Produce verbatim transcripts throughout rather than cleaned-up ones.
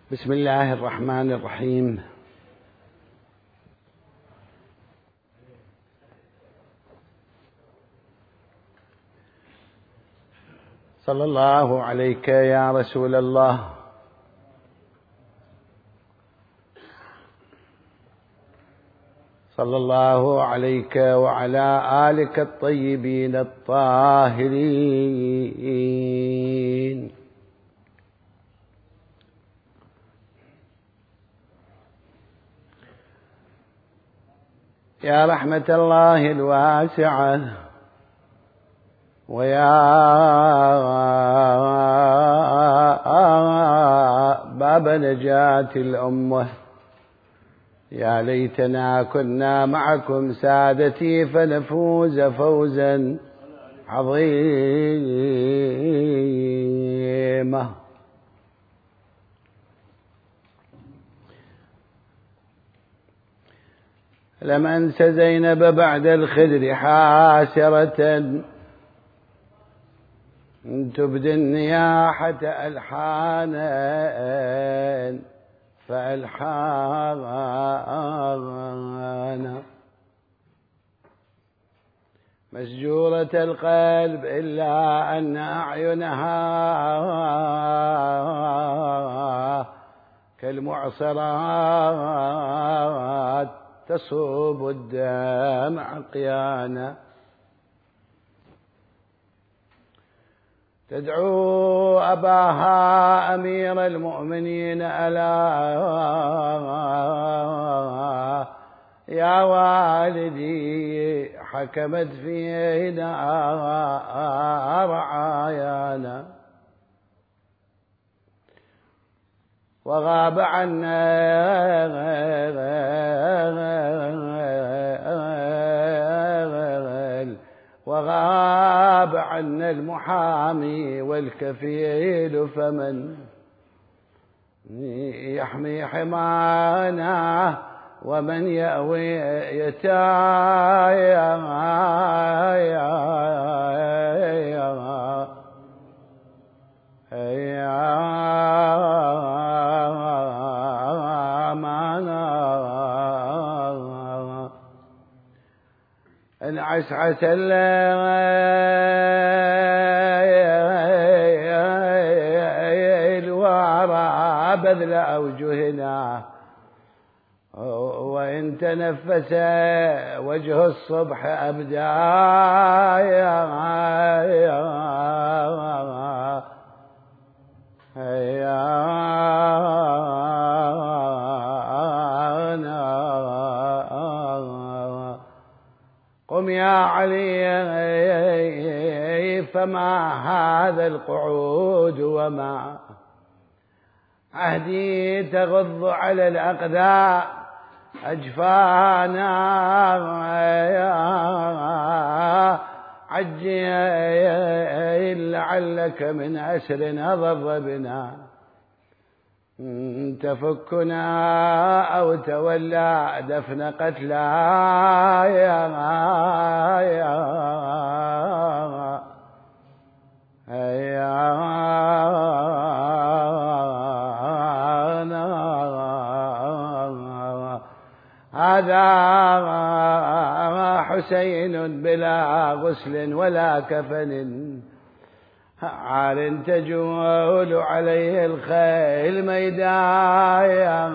بسم الله الرحمن الرحيم. صلى الله عليك يا رسول الله. صلى الله عليك وعلى آلك الطيبين الطاهرين. يا رحمة الله الواسعة ويا باب نجاة الأمة، يا ليتنا كنا معكم سادتي فنفوز فوزا عظيما. لم أنس زينب بعد الخدر حاسرة تبدي النياحة ألحانا فألحانا مسجورة القلب إلا أن أعينها كالمعصرات تصوب الدمع قيانا، تدعو أباها أمير المؤمنين ألا يا والدي حكمت فينا رعايانا وغاب عنا وغاب عنا المحامي والكفيل، فمن يحمي حمانا ومن يأوي يتايا انعسعس الليل وراء بذل أوجهنا، وإن تنفس وجه الصبح أبدايا قم يا علي فما هذا القعود وما عهدي تغض على الأقداء أجفانا، عجل لعلك من أسر أضر بنا تفكنا أو تولى دفن قتلايا هذا حسين بلا غسل ولا كفن، عار تجول عليه الخيل ميدايا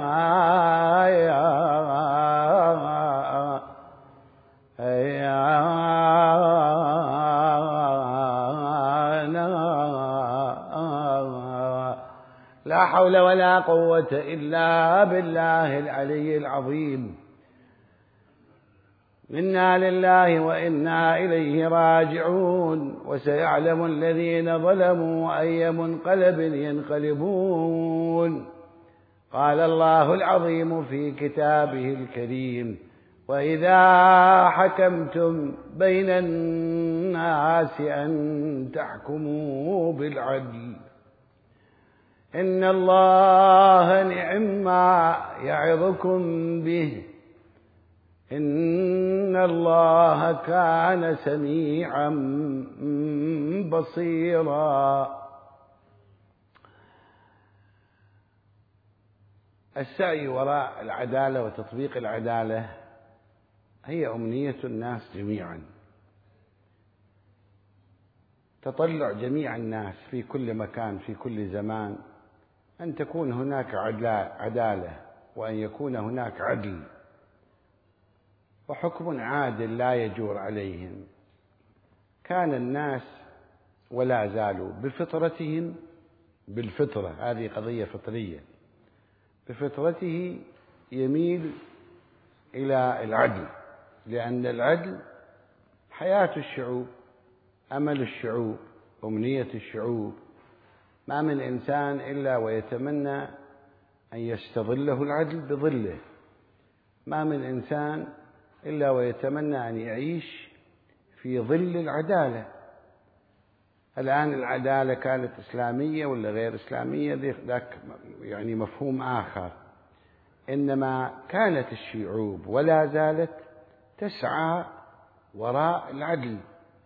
لا حول ولا قوة إلا بالله العلي العظيم. إنا لله وإنا إليه راجعون، وسيعلم الذين ظلموا أي منقلب ينقلبون. قال الله العظيم في كتابه الكريم: وإذا حكمتم بين الناس أن تحكموا بالعدل إن الله نعما يعظكم به إن الله كان سميعا بصيرا. السعي وراء العدالة وتطبيق العدالة هي أمنية الناس جميعا، تطلع جميع الناس في كل مكان في كل زمان أن تكون هناك عدالة، وأن يكون هناك عدل وحكم عادل لا يجور عليهم. كان الناس ولا زالوا بفطرتهم، بالفطرة، هذه قضية فطرية، بفطرته يميل إلى العدل، لأن العدل حياة الشعوب، أمل الشعوب، أمنية الشعوب. ما من إنسان إلا ويتمنى أن يستظله العدل بظله، ما من إنسان إلا ويتمنى أن يعيش في ظل العدالة. الآن العدالة كانت إسلامية ولا غير إسلامية ذاك يعني مفهوم آخر، إنما كانت الشعوب ولا زالت تسعى وراء العدل،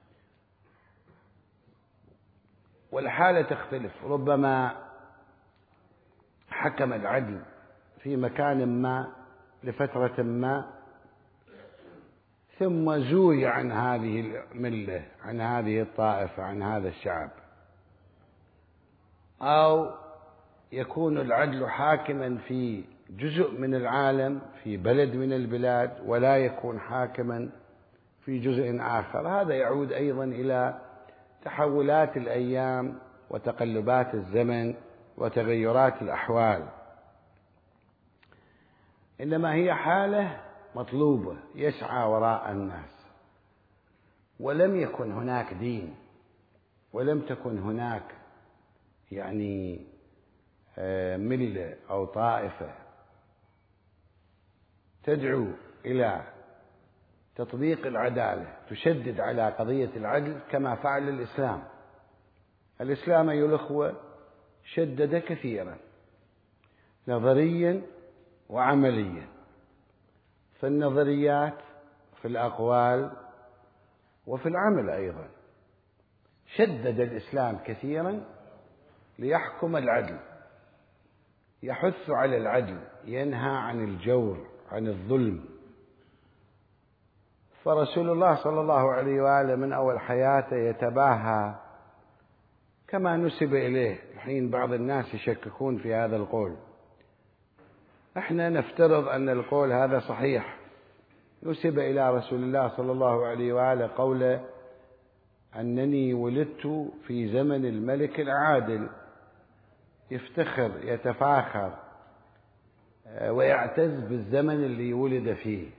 والحالة تختلف. ربما حكم العدل في مكان ما لفترة ما، ثم زوي عن هذه الملة، عن هذه الطائفة، عن هذا الشعب، أو يكون العدل حاكما في جزء من العالم، في بلد من البلاد، ولا يكون حاكما في جزء آخر. هذا يعود أيضا إلى تحولات الأيام وتقلبات الزمن وتغيرات الأحوال، إنما هي حالة مطلوبة يسعى وراء الناس. ولم يكن هناك دين، ولم تكن هناك يعني ملة أو طائفة تدعو إلى تطبيق العدالة، تشدد على قضية العدل كما فعل الإسلام. الإسلام أيها الأخوة شدد كثيرا نظريا وعمليا، في النظريات، في الأقوال، وفي العمل أيضا. شدد الإسلام كثيرا ليحكم العدل، يحث على العدل، ينهى عن الجور، عن الظلم. فرسول الله صلى الله عليه وآله من أول حياته يتباهى كما نسب إليه. الحين بعض الناس يشككون في هذا القول، احنا نفترض أن القول هذا صحيح. نسب إلى رسول الله صلى الله عليه وآله قوله: أنني ولدت في زمن الملك العادل. يفتخر، يتفاخر ويعتز بالزمن اللي ولد فيه.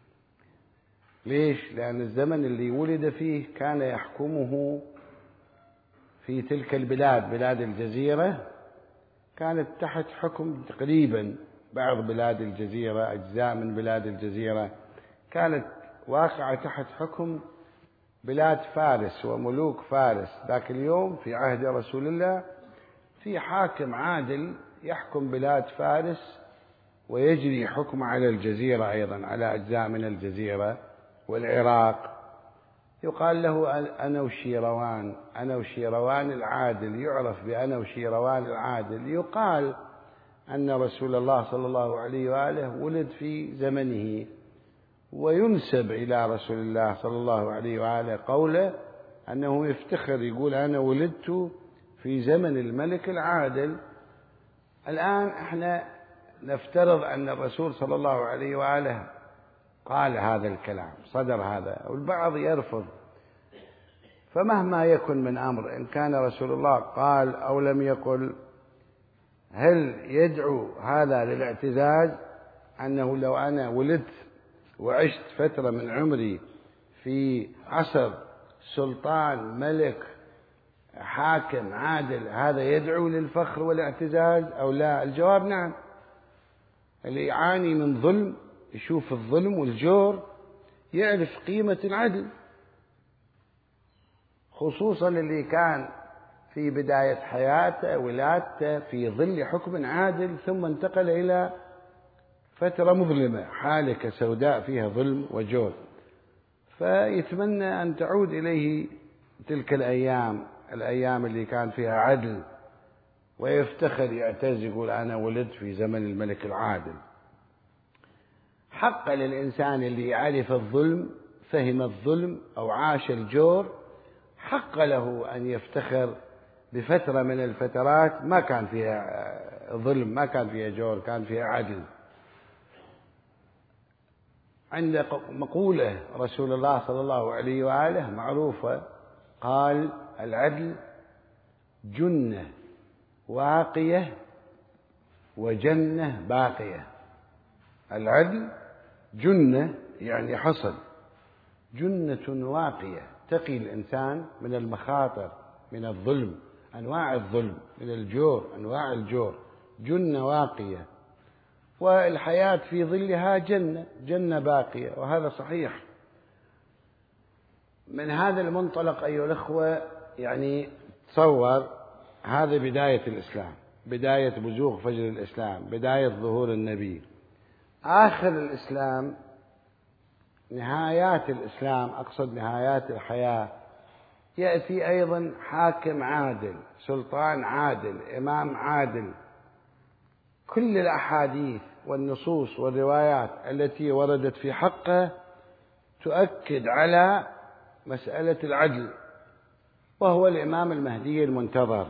ليش؟ لأن الزمن اللي ولد فيه كان يحكمه في تلك البلاد، بلاد الجزيرة كانت تحت حكم تقريبا بعض بلاد الجزيرة، أجزاء من بلاد الجزيرة كانت واقعة تحت حكم بلاد فارس وملوك فارس. ذاك اليوم في عهد رسول الله في حاكم عادل يحكم بلاد فارس ويجري حكم على الجزيرة أيضا، على أجزاء من الجزيرة والعراق. يقال له أنوشيروان، أنوشيروان العادل، يعرف بأنوشيروان العادل. يقال أن رسول الله صلى الله عليه وآله ولد في زمنه، وينسب إلى رسول الله صلى الله عليه وآله قوله أنه يفتخر، يقول: أنا ولدت في زمن الملك العادل. الآن احنا نفترض أن الرسول صلى الله عليه وآله قال هذا الكلام، صدر هذا، والبعض يرفض. فمهما يكن من أمر، إن كان رسول الله قال أو لم يقل، هل يدعو هذا للاعتزاز؟ أنه لو أنا ولدت وعشت فترة من عمري في عصر سلطان ملك حاكم عادل، هذا يدعو للفخر والاعتزاز أو لا؟ الجواب نعم. اللي يعاني من ظلم، يشوف الظلم والجور، يعرف قيمة العدل، خصوصا اللي كان في بداية حياته ولادته في ظل حكم عادل، ثم انتقل إلى فترة مظلمة، حالة سوداء فيها ظلم وجور، فيتمنى أن تعود إليه تلك الأيام، الأيام اللي كان فيها عدل ويفتخر يعتز يقول أنا ولدت في زمن الملك العادل. حق للإنسان اللي يعرف الظلم، فهم الظلم أو عاش الجور، حق له أن يفتخر بفترة من الفترات ما كان فيها ظلم، ما كان فيها جور، كان فيها عدل. عند مقولة رسول الله صلى الله عليه وآله معروفة، قال: العدل جنة واقية وجنة باقية. العدل جنة يعني حصن، جنة واقية تقي الإنسان من المخاطر، من الظلم، أنواع الظلم، من الجور، أنواع الجور، جنة واقية. والحياة في ظلها جنة، جنة باقية، وهذا صحيح. من هذا المنطلق أيها الأخوة، يعني تصور هذا بداية الإسلام، بداية بزوغ فجر الإسلام، بداية ظهور النبي. آخر الإسلام، نهايات الإسلام، أقصد نهايات الحياة، يأتي أيضا حاكم عادل، سلطان عادل، إمام عادل. كل الأحاديث والنصوص والروايات التي وردت في حقه تؤكد على مسألة العدل، وهو الإمام المهدي المنتظر.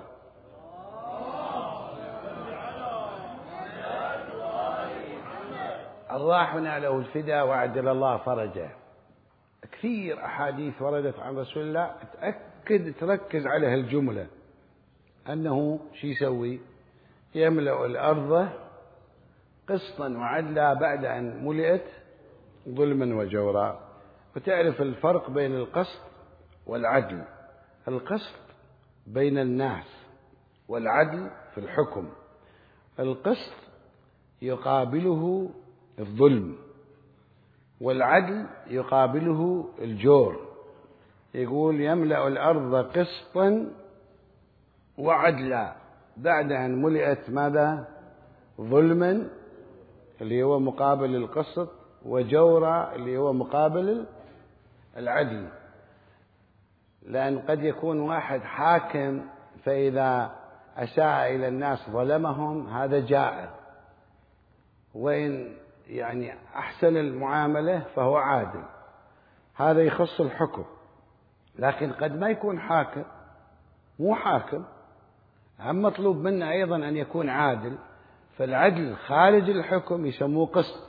أرواحنا له الفداء وعجل الله فرجه. كثير أحاديث وردت عن رسول الله تأكد تركز على هالجملة، أنه شي يسوي؟ يملأ الأرض قسطا وعدلا بعد أن ملئت ظلما وجورا. وتعرف الفرق بين القسط والعدل. القسط بين الناس، والعدل في الحكم. القسط يقابله الظلم، والعدل يقابله الجور. يقول: يملأ الأرض قسطا وعدلا بعد أن ملئت ماذا؟ ظلما، اللي هو مقابل القسط، وجورا اللي هو مقابل العدل. لأن قد يكون واحد حاكم فإذا أساء إلى الناس ظلمهم، هذا جائر، وإن يعني أحسن المعاملة فهو عادل، هذا يخص الحكم. لكن قد ما يكون حاكم، مو حاكم، هم مطلوب منه أيضا أن يكون عادل. فالعدل خارج الحكم يسموه قسط.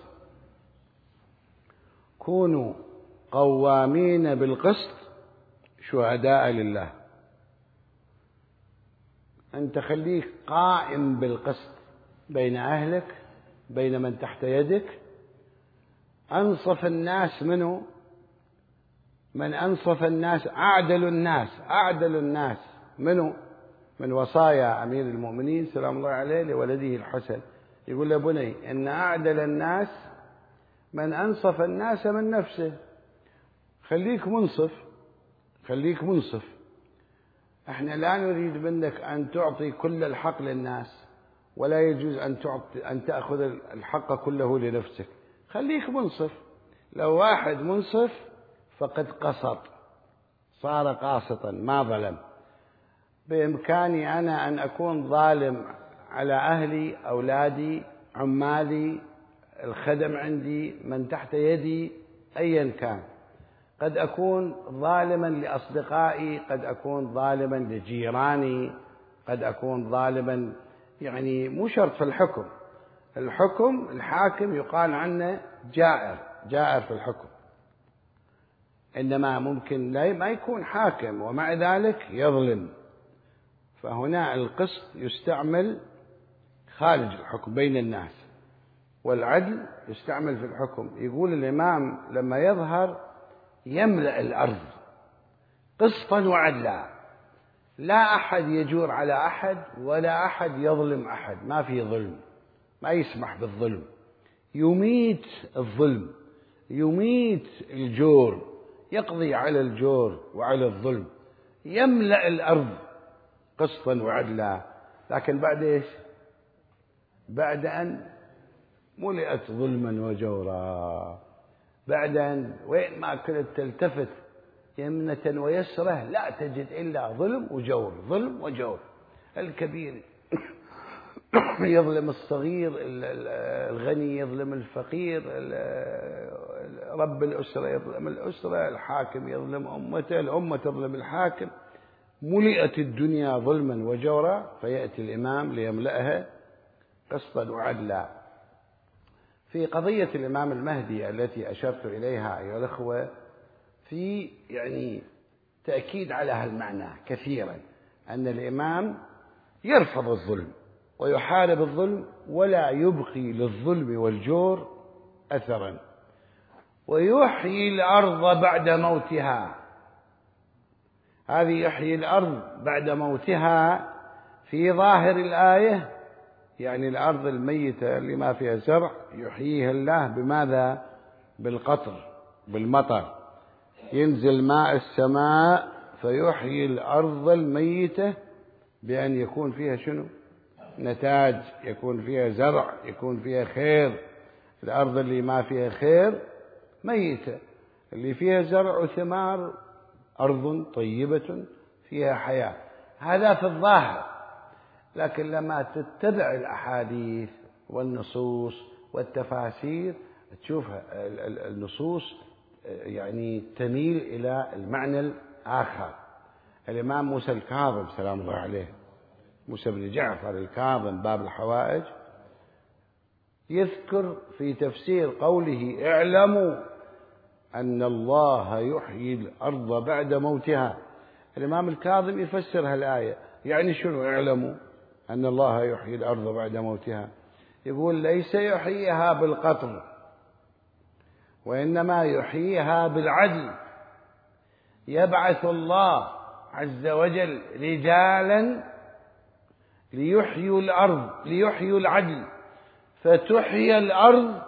كونوا قوامين بالقسط شهداء لله. أنت خليك قائم بالقسط بين أهلك، بين من تحت يدك. أنصف الناس منه من أنصف الناس، أعدل الناس، أعدل الناس منه من وصايا أمير المؤمنين سلام الله عليه لولده الحسن. يقول له: بني، إن أعدل الناس من أنصف الناس من نفسه. خليك منصف، خليك منصف. احنا لا نريد منك أن تعطي كل الحق للناس، ولا يجوز أن تعطي أن تأخذ الحق كله لنفسك. خليك منصف. لو واحد منصف فقد قسط، صار قاسطا، ما ظلم. بإمكاني أنا أن أكون ظالم على أهلي، أولادي، عمالي، الخدم عندي، من تحت يدي، أيا كان. قد أكون ظالما لأصدقائي، قد أكون ظالما لجيراني، قد أكون ظالما، يعني مو شرط في الحكم. الحكم الحاكم يقال عنه جائر، جائر في الحكم. إنما ممكن لا ما يكون حاكم ومع ذلك يظلم. فهنا القسط يستعمل خارج الحكم بين الناس، والعدل يستعمل في الحكم. يقول الإمام: لما يظهر يملأ الأرض قسطا وعدلا، لا أحد يجور على أحد، ولا أحد يظلم أحد، ما في ظلم، ما يسمح بالظلم، يميت الظلم، يميت الجور، يقضي على الجور وعلى الظلم. يملأ الأرض قسطا وعدلا. لكن بعد إيش؟ بعد أن ملئت ظلما وجورا، بعد أن وين ما كنت تلتفت يمنة ويسرة لا تجد إلا ظلم وجور، ظلم وجور. الكبير يظلم الصغير، الغني يظلم الفقير، رب الأسرة يظلم الأسرة، الحاكم يظلم أمته، الأمة تظلم الحاكم. ملئت الدنيا ظلما وجورا، فيأتي الإمام ليملأها قسطا وعدلا. في قضية الإمام المهدي التي أشرت إليها أيها الأخوة، في يعني تأكيد على هالمعنى كثيرا، أن الإمام يرفض الظلم ويحارب الظلم ولا يبقي للظلم والجور أثرا، ويحيي الأرض بعد موتها. هذه يحيي الأرض بعد موتها في ظاهر الآية، يعني الأرض الميتة اللي ما فيها زرع يحييها الله بماذا؟ بالقطر، بالمطر، ينزل ماء السماء فيحيي الأرض الميتة بأن يكون فيها شنو؟ نتاج، يكون فيها زرع، يكون فيها خير. الأرض اللي ما فيها خير ميتة، اللي فيها زرع وثمار أرض طيبة فيها حياة. هذا في الظاهر، لكن لما تتبع الأحاديث والنصوص والتفاسير تشوف النصوص يعني تميل إلى المعنى الآخر. الإمام موسى الكاظم سلام الله عليه، موسى بن جعفر الكاظم باب الحوائج، يذكر في تفسير قوله اعلموا أن الله يحيي الأرض بعد موتها. الإمام الكاظم يفسر هالآية، يعني شنو اعلموا أن الله يحيي الأرض بعد موتها؟ يقول ليس يحييها بالقطر، وإنما يحييها بالعدل. يبعث الله عز وجل رجالا ليحيوا الأرض، ليحيوا العدل، فتحيى الأرض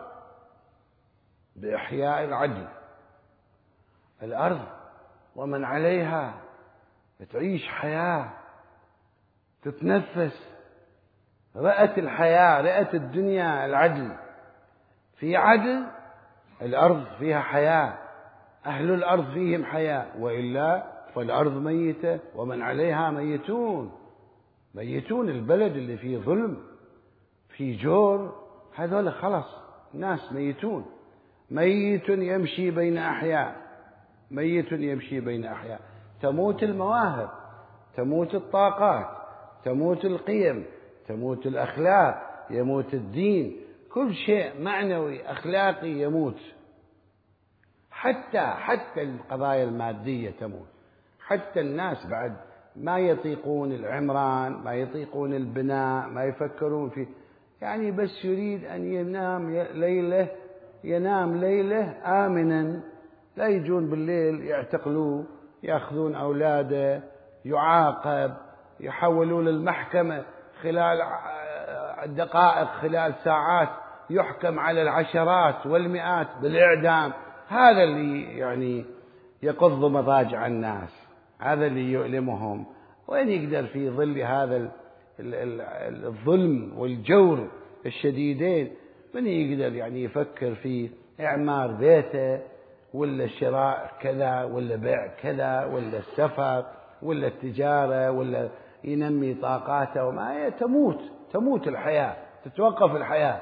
بإحياء العدل. الأرض ومن عليها تعيش حياة، تتنفس، رأت الحياة، رأت الدنيا العدل. في عدل الأرض فيها حياة، أهل الأرض فيهم حياة، وإلا فالأرض ميتة ومن عليها ميتون. ميتون. البلد اللي فيه ظلم، فيه جور، هذول خلص ناس ميتون. ميت يمشي بين أحياء، ميت يمشي بين أحياء. تموت المواهب، تموت الطاقات، تموت القيم، تموت الأخلاق، يموت الدين، كل شيء معنوي أخلاقي يموت. حتى حتى القضايا المادية تموت. حتى الناس بعد ما يطيقون العمران، ما يطيقون البناء، ما يفكرون في، يعني بس يريد أن ينام ليلة، ينام ليلة آمنا، لا يجون بالليل يعتقلوه، يأخذون أولاده، يعاقب، يحولون المحكمة خلال دقائق، خلال ساعات يحكم على العشرات والمئات بالإعدام. هذا اللي يعني يقض مضاجع الناس، هذا اللي يؤلمهم. وين يقدر في ظل هذا الظلم والجور الشديدين من يقدر يعني يفكر في إعمار بيته، ولا شراء كذا، ولا بيع كذا، ولا السفر، ولا التجارة، ولا ينمي طاقاته؟ وما تموت، تموت الحياة، تتوقف الحياة.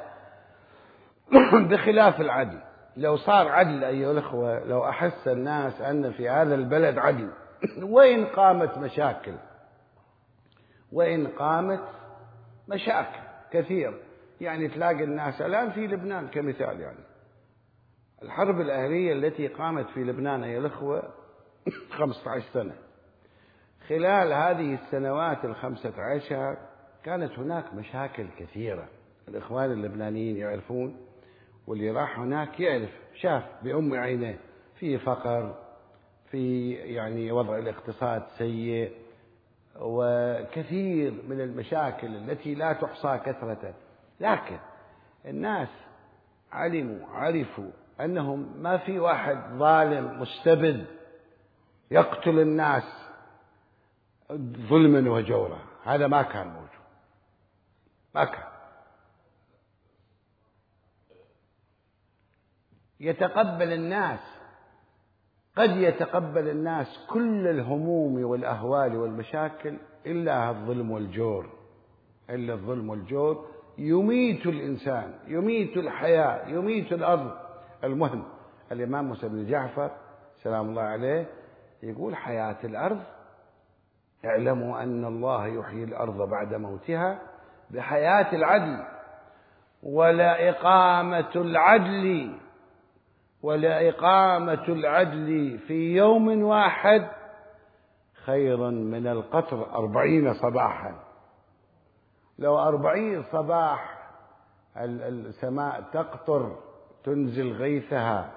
بخلاف العدل، لو صار عدل أيها الأخوة، لو أحس الناس أن في هذا البلد عدل، وين قامت مشاكل، وين قامت مشاكل كثير. يعني تلاقي الناس الآن في لبنان كمثال، يعني الحرب الأهلية التي قامت في لبنان أيها الأخوة خمسة عشر سنة، خلال هذه السنوات الخمسة عشر كانت هناك مشاكل كثيرة. الإخوان اللبنانيين يعرفون، واللي راح هناك يعرف، شاف بأم عينيه، في فقر، في يعني وضع الاقتصاد سيء، وكثير من المشاكل التي لا تحصى كثرة. لكن الناس علموا، عرفوا أنهم ما في واحد ظالم مستبد يقتل الناس ظلما وجورا، هذا ما كان موجود، ما كان. يتقبل الناس، قد يتقبل الناس كل الهموم والأهوال والمشاكل إلا الظلم والجور، إلا الظلم والجور يميت الإنسان، يميت الحياة، يميت الأرض. المهم الإمام موسى بن جعفر سلام الله عليه يقول حياة الأرض اعلموا أن الله يحيي الأرض بعد موتها بحياة العدل، ولا إقامة العدل ولا إقامة العدل في يوم واحد خير من القطر أربعين صباحا. لو أربعين صباح السماء تقطر تنزل غيثها،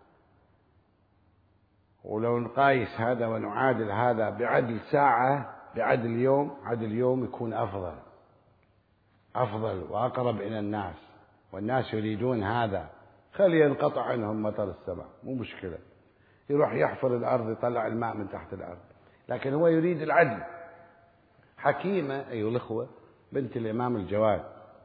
ولو نقايس هذا ونعادل هذا بعدل ساعة بعدل يوم، عدل يوم يكون أفضل أفضل وأقرب إلى الناس، والناس يريدون هذا. خلي ينقطع عنهم مطر السماء مو مشكلة، يروح يحفر الأرض يطلع الماء من تحت الأرض، لكن هو يريد العدل. حكيمة أيها الأخوة بنت الإمام الجواد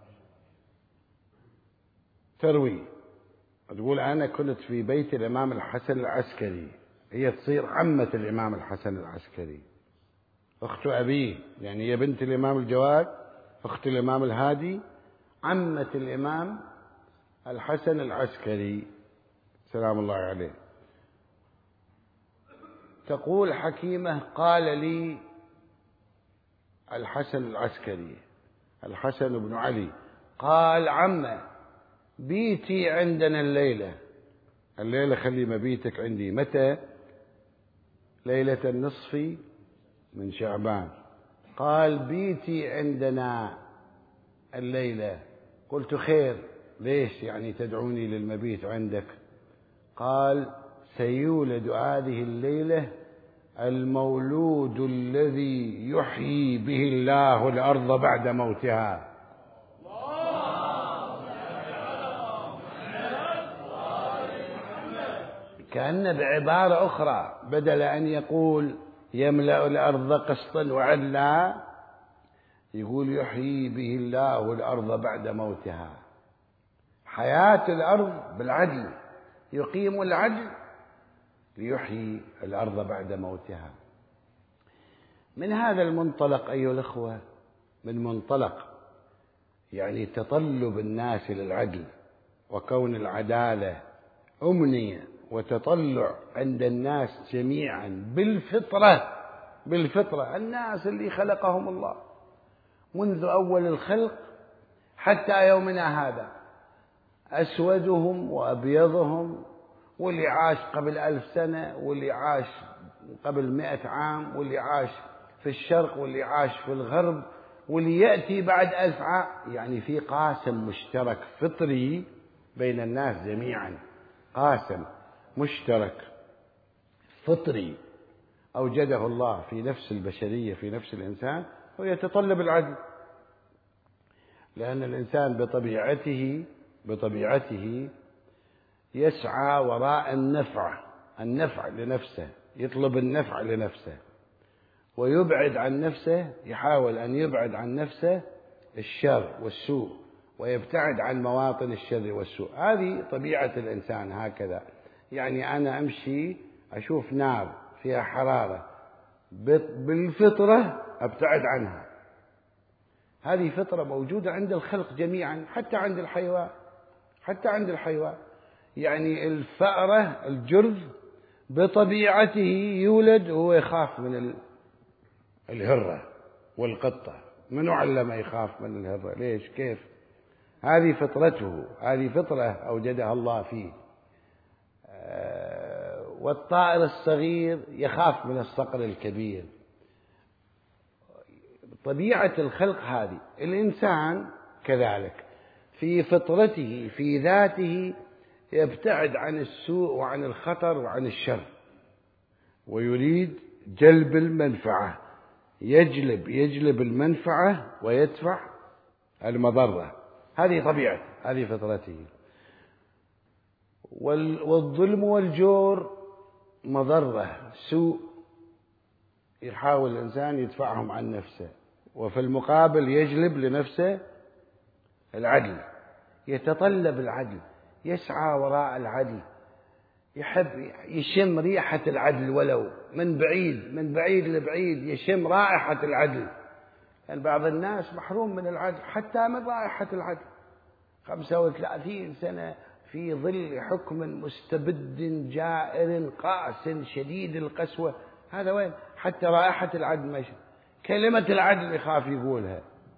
تروي تقول أنا كنت في بيت الإمام الحسن العسكري، هي تصير عمة الإمام الحسن العسكري، أخت أبيه، يعني هي بنت الإمام الجواد أخت الإمام الهادي عمة الإمام الحسن العسكري سلام الله عليه. تقول حكيمة قال لي الحسن العسكري الحسن بن علي قال عمه بيتي عندنا الليلة، الليلة خلي مبيتك عندي، متى؟ ليلة النصف من شعبان. قال بيتي عندنا الليلة. قلت خير، ليش يعني تدعوني للمبيت عندك؟ قال سيولد هذه الليلة المولود الذي يحيي به الله الأرض بعد موتها. كأن بعبارة أخرى بدل أن يقول يملأ الأرض قسطا وعدلا يقول يحيي به الله الأرض بعد موتها. حياة الأرض بالعدل، يقيم العدل ليحيي الأرض بعد موتها. من هذا المنطلق أيها الأخوة، من منطلق يعني تطلب الناس للعدل وكون العدالة أمنية وتطلع عند الناس جميعا بالفطرة، بالفطرة الناس اللي خلقهم الله منذ أول الخلق حتى يومنا هذا، أسودهم وأبيضهم، واللي عاش قبل ألف سنة واللي عاش قبل مئة عام واللي عاش في الشرق واللي عاش في الغرب واللي يأتي بعد ألف عام، يعني في قاسم مشترك فطري بين الناس جميعا، قاسم مشترك فطري أوجده الله في نفس البشرية في نفس الإنسان، ويتطلب العدل، لأن الإنسان بطبيعته بطبيعته يسعى وراء النفع النفع لنفسه، يطلب النفع لنفسه ويبعد عن نفسه، يحاول أن يبعد عن نفسه الشر والسوء ويبتعد عن مواطن الشر والسوء. هذه طبيعة الإنسان هكذا. يعني أنا أمشي أشوف نار فيها حرارة بالفطرة أبتعد عنها، هذه فطرة موجودة عند الخلق جميعا، حتى عند الحيوان حتى عند الحيوان. يعني الفأرة الجرذ بطبيعته يولد وهو يخاف من الهرة والقطة، منو علم يخاف من الهرة؟ ليش؟ كيف؟ هذه فطرته، هذه فطرة أوجدها الله فيه. والطائر الصغير يخاف من الصقر الكبير. طبيعة الخلق هذه. الإنسان كذلك في فطرته في ذاته يبتعد عن السوء وعن الخطر وعن الشر، ويريد جلب المنفعة، يجلب يجلب المنفعة ويدفع المضرة. هذه طبيعته، هذه فطرته. والظلم والجور مضرة، سوء يحاول الإنسان يدفعهم عن نفسه، وفي المقابل يجلب لنفسه العدل، يتطلب العدل، يسعى وراء العدل، يحب يشم ريحة العدل ولو من بعيد، من بعيد لبعيد يشم رائحة العدل. يعني بعض الناس محروم من العدل حتى من رائحة العدل، خمسة وثلاثين سنة في ظل حكم مستبد جائر قاس شديد القسوة، هذا وين؟ حتى رائحة العدل ماشي، كلمة العدل يخاف يقولها.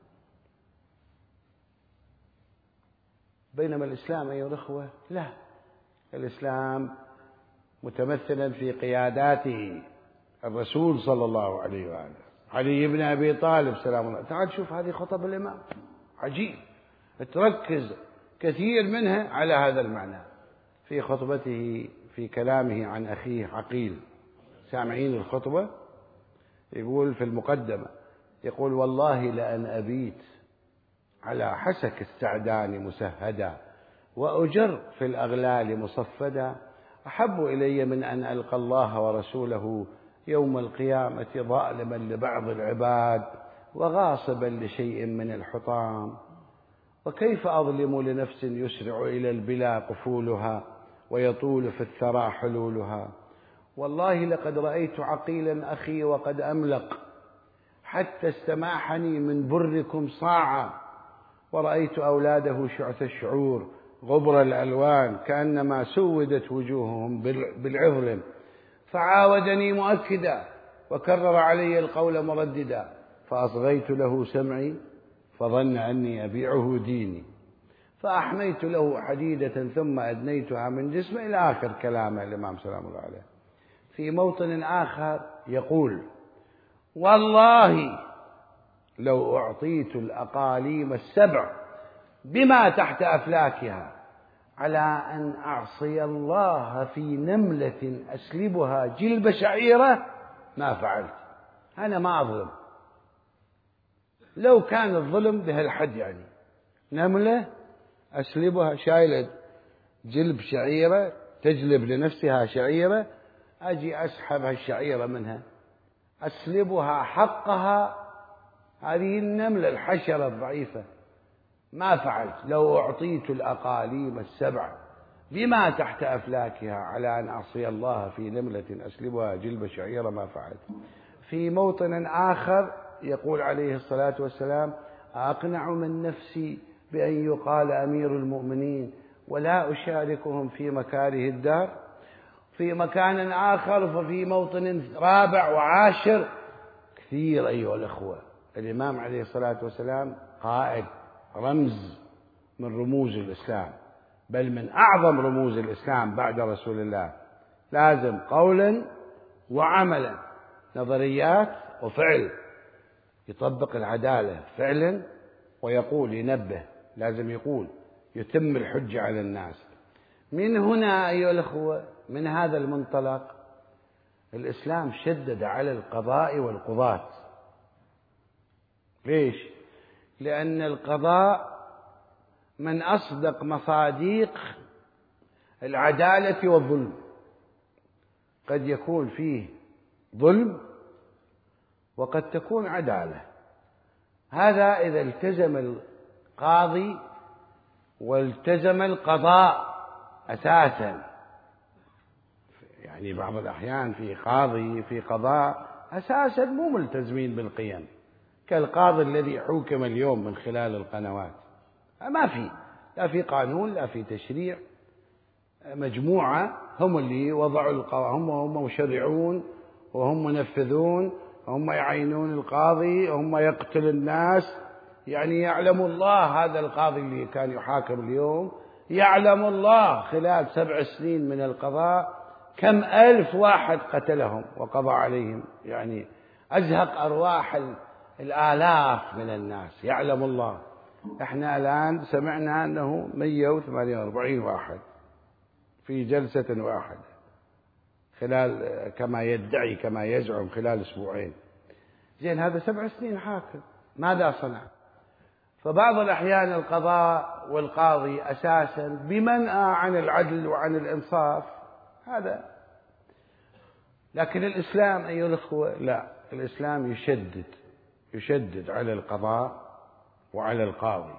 بينما الإسلام أيها الأخوة لا، الإسلام متمثلا في قياداته، الرسول صلى الله عليه وآله، علي بن أبي طالب سلام الله. تعال شوف هذه خطب الإمام عجيب، تركز كثير منها على هذا المعنى في خطبته، في كلامه عن أخيه عقيل. سامعين الخطبة؟ يقول في المقدمة، يقول: والله لأن أبيت على حسك السعدان مسهدا وأجر في الأغلال مصفدا أحب إلي من أن ألقى الله ورسوله يوم القيامة ظالما لبعض العباد وغاصبا لشيء من الحطام. وكيف أظلم لنفس يسرع إلى البلا قفولها ويطول في الثرى حلولها. والله لقد رأيت عقيلا أخي وقد أملق حتى استماحني من بركم صاعا، ورأيت أولاده شعث الشعور غبر الألوان كأنما سودت وجوههم بالعظل، فعاودني مؤكدا وكرر علي القول مرددا، فأصغيت له سمعي فظن أني أبيعه ديني، فأحميت له حديدة ثم أدنيتها من جسمه، إلى آخر كلامه الإمام سلام الله عليه. في موطن آخر يقول: والله لو أعطيت الأقاليم السبع بما تحت أفلاكها على أن أعصي الله في نملة أسلبها جلب شعيرة ما فعلت. أنا ما أظلم، لو كان الظلم بهالحد، يعني نملة أسلبها، شايلة جلب شعيرة تجلب لنفسها شعيرة، أجي أسحب هالشعيرة منها أسلبها حقها، هذه النملة الحشرة الضعيفة ما فعلت. لو أعطيت الأقاليم السبع بما تحت أفلاكها على أن أعصي الله في نملة أسلبها جلب شعيرة ما فعلت. في موطن آخر يقول عليه الصلاة والسلام: أقنع من نفسي بأن يقال أمير المؤمنين ولا أشاركهم في مكاره الدار. في مكان آخر ففي موطن رابع وعاشر كثير أيها الأخوة، الإمام عليه الصلاة والسلام قائد رمز من رموز الإسلام، بل من أعظم رموز الإسلام بعد رسول الله، لازم قولا وعملا، نظريات وفعل، يطبق العدالة فعلا ويقول، ينبه، لازم يقول، يتم الحجة على الناس. من هنا أيها الأخوة، من هذا المنطلق الإسلام شدد على القضاء والقضاة. ليش؟ لأن القضاء من أصدق مصاديق العدالة والظلم، قد يكون فيه ظلم وقد تكون عدالة. هذا إذا التزم القاضي والتزم القضاء أساسا. يعني بعض الأحيان في قاضي في قضاء أساسا مو ملتزمين بالقيم، كالقاضي الذي حكم اليوم من خلال القنوات، ما في لا في قانون لا في تشريع، مجموعة هم اللي وضعوا القوانين، هم هم مشرعون وهم منفذون، هم يعينون القاضي، هم يقتل الناس. يعني يعلم الله هذا القاضي اللي كان يحاكم اليوم، يعلم الله خلال سبع سنين من القضاء كم ألف واحد قتلهم وقضى عليهم، يعني أزهق أرواح الآلاف من الناس، يعلم الله. احنا الآن سمعنا أنه مئة وثمانية وأربعين واحد في جلسة واحدة خلال، كما يدعي كما يزعم، خلال أسبوعين. زين، هذا سبع سنين حاكم، ماذا صنع؟ فبعض الأحيان القضاء والقاضي أساسا بمنأى عن العدل وعن الإنصاف هذا. لكن الإسلام أيها الأخوة لا، الإسلام يشدد يشدد على القضاء وعلى القاضي،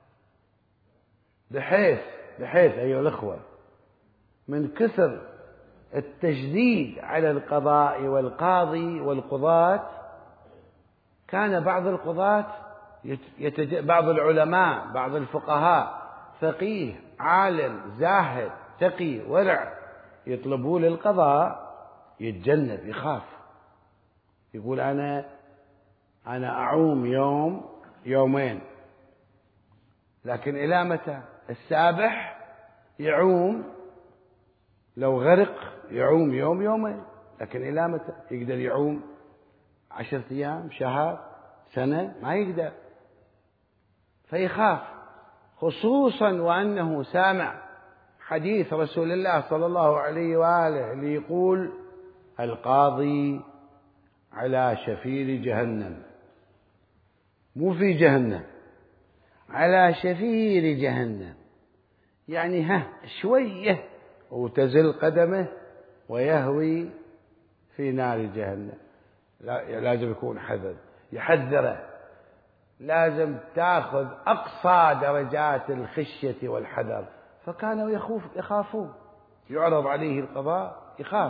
بحيث بحيث أيها الأخوة من كثر التشديد على القضاء والقاضي والقضاة كان بعض القضاة يتج... بعض العلماء بعض الفقهاء فقيه عالم زاهد تقي ورع يطلبون القضاء يتجنب يخاف، يقول أنا أنا أعوم يوم يومين، لكن إلى متى؟ السابح يعوم لو غرق يعوم يوم يومين، لكن إلى متى؟ يقدر يعوم عشرة أيام شهر سنة؟ ما يقدر، فيخاف، خصوصا وأنه سامع حديث رسول الله صلى الله عليه وآله اللي يقول القاضي على شفير جهنم، مو في جهنم، على شفير جهنم، يعني ها شوية وتزل قدمه ويهوي في نار جهنم. لازم يكون حذر، يحذره، لازم تأخذ أقصى درجات الخشية والحذر. فكانوا يخوف يخافون، يعرض عليه القضاء يخاف.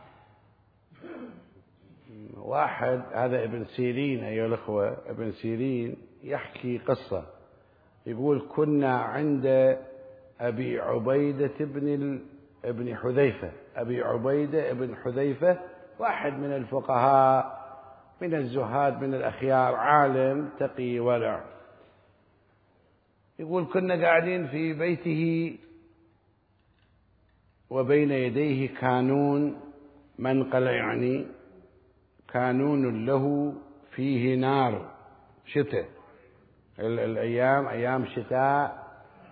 واحد هذا ابن سيرين أيها الأخوة، ابن سيرين يحكي قصة، يقول كنا عند أبي عبيدة بن ابن حذيفة، أبي عبيدة ابن حذيفة واحد من الفقهاء من الزهاد من الأخيار، عالم تقي ورع. يقول كنا قاعدين في بيته وبين يديه كانون منقل، يعني كانون له فيه نار، شتاء الأيام أيام شتاء،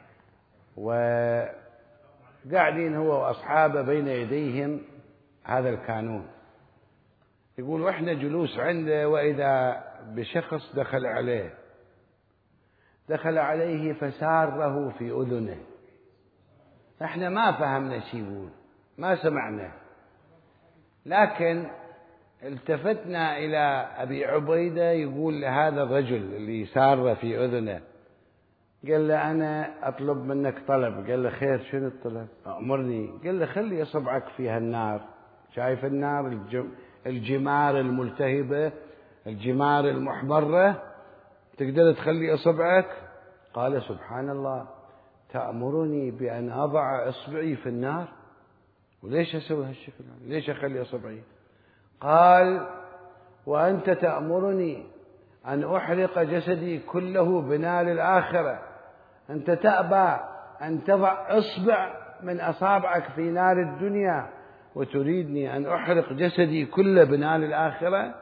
وقاعدين هو وأصحابه بين يديهم هذا الكانون. يقول وإحنا جلوس عنده وإذا بشخص دخل عليه دخل عليه فساره في أذنه، إحنا ما فهمنا شي يقول، ما سمعنا، لكن التفتنا إلى أبي عبيدة يقول لهذا الرجل اللي سار في أذنه، قال له أنا أطلب منك طلب. قال له خير، شنو الطلب؟ أمرني. قال له خلي إصبعك في هالنار، شايف النار الجم... الجمار الملتهبة الجمار المحمرة، تقدر تخلي إصبعك؟ قال سبحان الله، تأمرني بأن أضع إصبعي في النار؟ وليش أسوي هالشكل؟ ليش أخلي إصبعي؟ قال وأنت تأمرني أن أحرق جسدي كله بنار الآخرة، أنت تأبى أن تضع إصبع من أصابعك في نار الدنيا وتريدني أن أحرق جسدي كله بنار الآخرة؟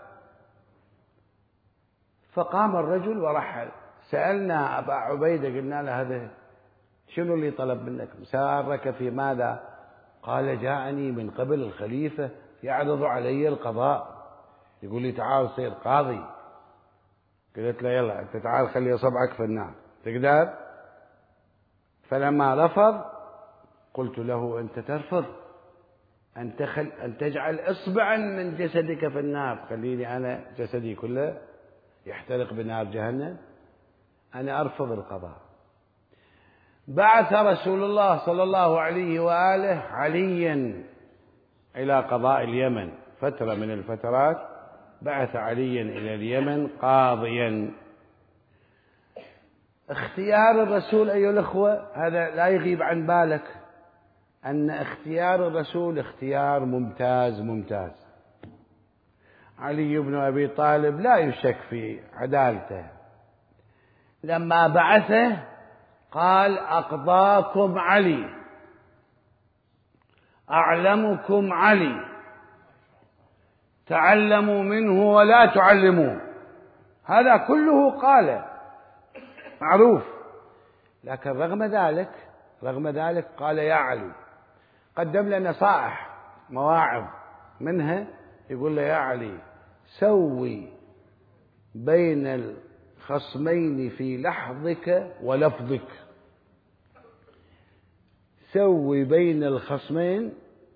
فقام الرجل ورحل. سألنا أبا عبيدة قلنا له هذا شنو اللي طلب منك؟ سارك في ماذا؟ قال جاءني من قبل الخليفة يعرض علي القضاء، يقول لي تعال صير قاضي. قلت له يلا أنت تعال خلي أصبعك في النار، تقدر؟ فلما رفض قلت له أنت ترفض أن, تخل أن تجعل إصبعا من جسدك في النار، خليني أنا جسدي كله يحترق بنار جهنم؟ أنا أرفض القضاء. بعث رسول الله صلى الله عليه وآله عليا إلى قضاء اليمن، فترة من الفترات بعث عليا إلى اليمن قاضيا. اختيار الرسول أيها الأخوة هذا لا يغيب عن بالك، أن اختيار الرسول اختيار ممتاز ممتاز. علي بن أبي طالب لا يشك في عدالته، لما بعثه قال أقضاكم علي، أعلمكم علي، تعلموا منه ولا تعلموا، هذا كله قال معروف. لكن رغم ذلك رغم ذلك قال يا علي، قدم له نصائح مواعظ، منها يقول له يا علي سوي بين الخصمين في لحظك ولفظك، سوي بين الخصمين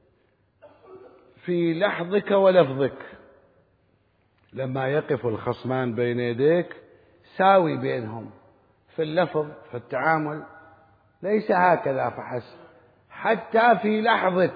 في لحظك ولفظك، لما يقف الخصمان بين يديك ساوي بينهم في اللفظ في التعامل، ليس هكذا فحسب، حتى في لحظك.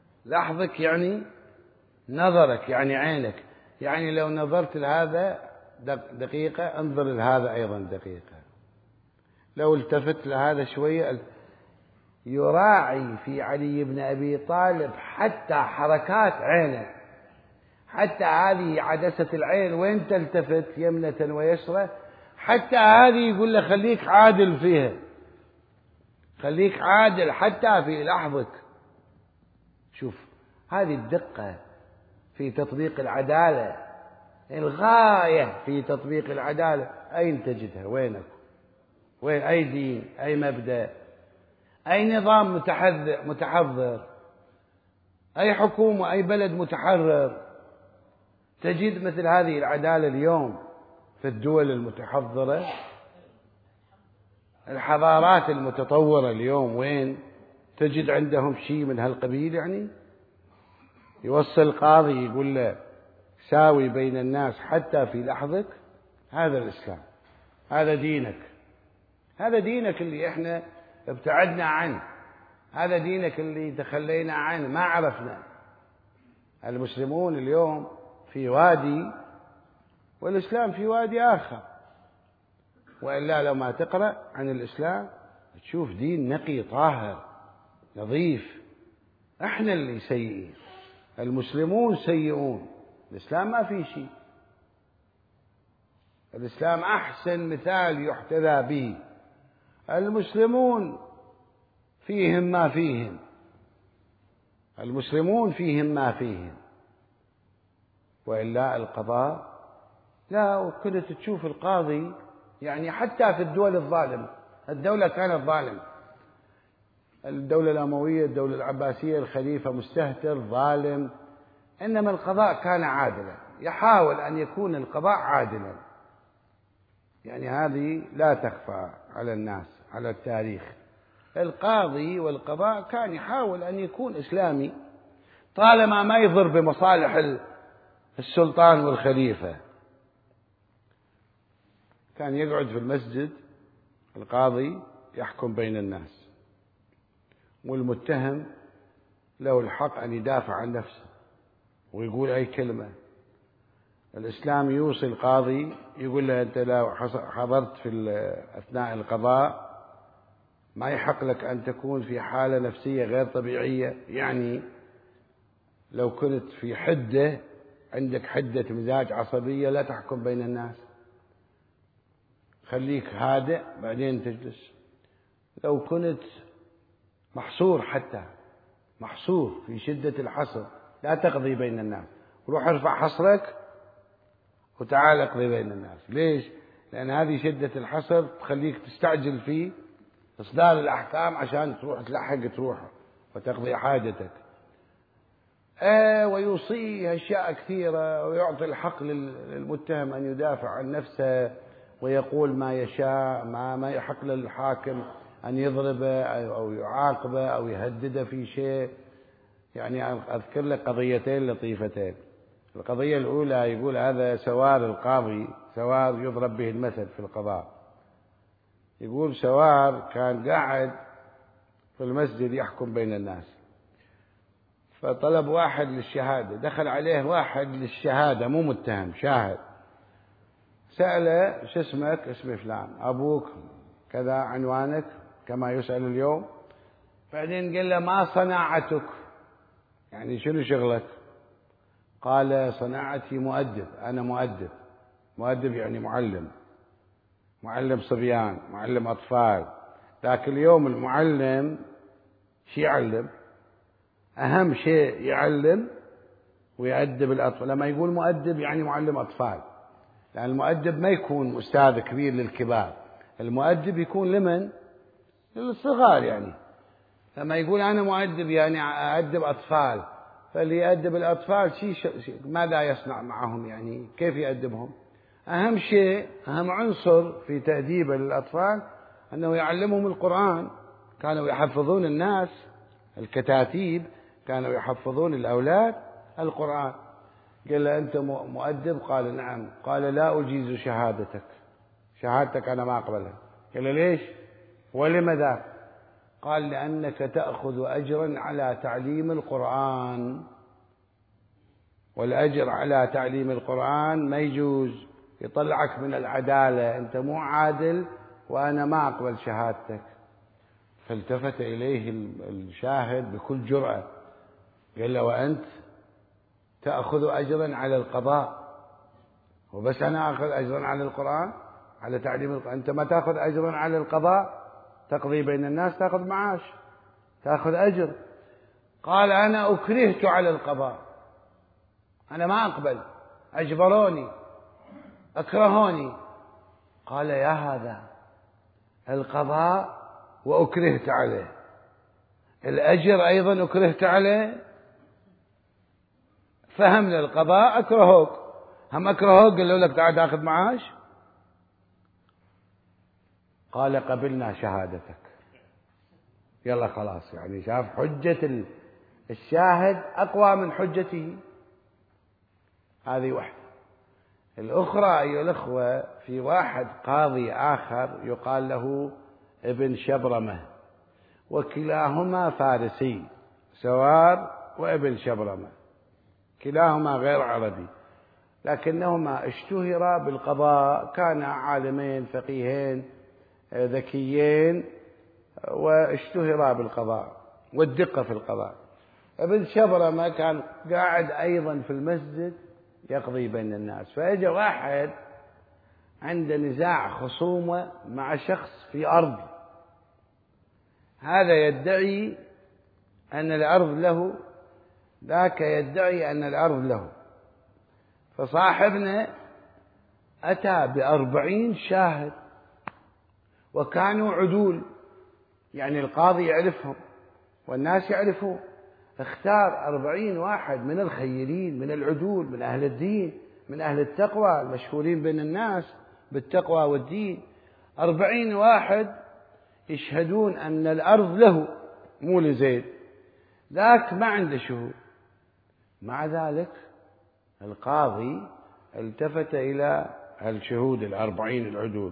لحظك يعني نظرك، يعني عينك، يعني لو نظرت لهذا دقيقة انظر لهذا أيضا دقيقة. لو التفت لهذا شوية، يراعي في علي بن أبي طالب حتى حركات عينه، حتى هذه عدسة العين وين تلتفت يمنة ويسرى، حتى هذه يقول له خليك عادل فيها، خليك عادل حتى في لحظك. شوف هذه الدقة في تطبيق العدالة، الغاية في تطبيق العدالة. أين تجدها؟ وينك؟ وين؟ أي دين؟ أي مبدأ؟ أي نظام متحذر متحضر؟ أي حكومة؟ أي بلد متحرر تجد مثل هذه العدالة اليوم في الدول المتحضرة؟ الحضارات المتطورة اليوم وين تجد عندهم شيء من هالقبيل؟ يعني يوصل قاضي يقول له ساوي بين الناس حتى في لحظك. هذا الإسلام، هذا دينك، هذا دينك اللي احنا ابتعدنا عنه، هذا دينك اللي تخلينا عنه ما عرفنا. المسلمون اليوم في وادي والإسلام في وادي آخر، وإلا لو ما تقرأ عن الإسلام تشوف دين نقي طاهر نظيف. احنا اللي سيئين، المسلمون سيئون، الإسلام ما في شيء. الإسلام أحسن مثال يحتذى به، المسلمون فيهم ما فيهم، المسلمون فيهم ما فيهم. وإلا القضاء لا، وكنت تشوف القاضي يعني حتى في الدول الظالمة، الدولة كانت ظالمة، الدولة الأموية، الدولة العباسية، الخليفة مستهتر ظالم، إنما القضاء كان عادلا، يحاول أن يكون القضاء عادلا. يعني هذه لا تخفى على الناس، على التاريخ. القاضي والقضاء كان يحاول أن يكون إسلامي طالما ما يضر بمصالح السلطان والخليفة. كان يقعد في المسجد القاضي يحكم بين الناس، والمتهم له الحق أن يدافع عن نفسه ويقول أي كلمة. الإسلام يوصي القاضي يقول له أنت لو حضرت في أثناء القضاء ما يحق لك أن تكون في حالة نفسية غير طبيعية، يعني لو كنت في حدة، عندك حدة مزاج عصبية، لا تحكم بين الناس، خليك هادئ بعدين تجلس. لو كنت محصور، حتى محصور في شدة الحصر، لا تقضي بين الناس، روح ارفع حصرك وتعال اقضي بين الناس. ليش؟ لأن هذه شدة الحصر تخليك تستعجل في إصدار الأحكام عشان تروح تلحق تروح وتقضي حاجتك. آه ويوصي أشياء كثيرة، ويعطي الحق للمتهم أن يدافع عن نفسه ويقول ما يشاء، ما ما يحق للحاكم أن يضربه أو يعاقبه أو يهدده في شيء. يعني أذكر لك قضيتين لطيفتين. القضية الأولى يقول هذا سوار القاضي، سوار يضرب به المثل في القضاء. يقول سوار كان قاعد في المسجد يحكم بين الناس، فطلب واحد للشهادة، دخل عليه واحد للشهادة مو متهم، شاهد، سأله شو اسمك؟ اسمي فلان. أبوك كذا، عنوانك كما يسأل اليوم. بعدين قال له ما صناعتك؟ يعني شنو شغلك؟ قال صناعتي مؤدب، أنا مؤدب. مؤدب يعني معلم، معلم صبيان، معلم أطفال. ذاك اليوم المعلم شي يعلم؟ أهم شيء يعلم ويؤدب الأطفال. لما يقول مؤدب يعني معلم أطفال، لأن المؤدب ما يكون أستاذ كبير للكبار، المؤدب يكون لمن؟ للصغار. يعني لما يقول أنا مؤدب يعني أؤدب أطفال، فاللي يؤدب الأطفال شيء شي ماذا يصنع معهم؟ يعني كيف يؤدبهم؟ أهم شيء، أهم عنصر في تأديبه للأطفال أنه يعلمهم القرآن. كانوا يحفظون الناس، الكتاتيب كانوا يحفظون الأولاد القرآن. قال له أنت مؤدب؟ قال نعم. قال لا أجيز شهادتك، شهادتك أنا ما أقبلها. قال له ليش؟ ولم ذاك؟ قال لأنك تأخذ أجرا على تعليم القرآن، والأجر على تعليم القرآن ما يجوز. يطلعك من العدالة، أنت مو عادل وأنا ما أقبل شهادتك. فالتفت إليه الشاهد بكل جرأة قال له: وأنت تأخذ أجرا على القضاء، وبس أنا أخذ أجرا على القرآن، على تعليم القرآن؟ أنت ما تأخذ أجرا على القضاء، تقضي بين الناس، تأخذ معاش، تأخذ أجر. قال: أنا أكرهت على القضاء، أنا ما أقبل، أجبروني، أكرهوني. قال: يا هذا، القضاء وأكرهت عليه، الأجر أيضا أكرهت عليه. فهمنا القضاء أكرهوك، هم أكرهوك قالوا لك تعال تأخذ معاش. قال: قبلنا شهادتك. يلا خلاص، يعني شاف حجة الشاهد أقوى من حجته. هذه واحدة. الأخرى أيها الأخوة، في واحد قاضي آخر يقال له ابن شبرمة، وكلاهما فارسي، سوار وابن شبرمة، كلاهما غير عربي، لكنهما اشتهرا بالقضاء، كانا عالمين فقيهين ذكيين، واشتهرا بالقضاء والدقة في القضاء. ابن شبرمة كان قاعد أيضا في المسجد يقضي بين الناس، فأجى واحد عنده نزاع خصومة مع شخص في أرض، هذا يدعي أن الأرض له، ذاك يدعي أن الأرض له. فصاحبنا أتى بأربعين شاهد وكانوا عدول، يعني القاضي يعرفهم والناس يعرفوه، اختار أربعين واحد من الخيرين، من العدول، من أهل الدين، من أهل التقوى، المشهورين بين الناس بالتقوى والدين. أربعين واحد يشهدون أن الأرض له مو لزيد، ذاك ما عنده شهود. مع ذلك القاضي التفت إلى الشهود الأربعين العدول،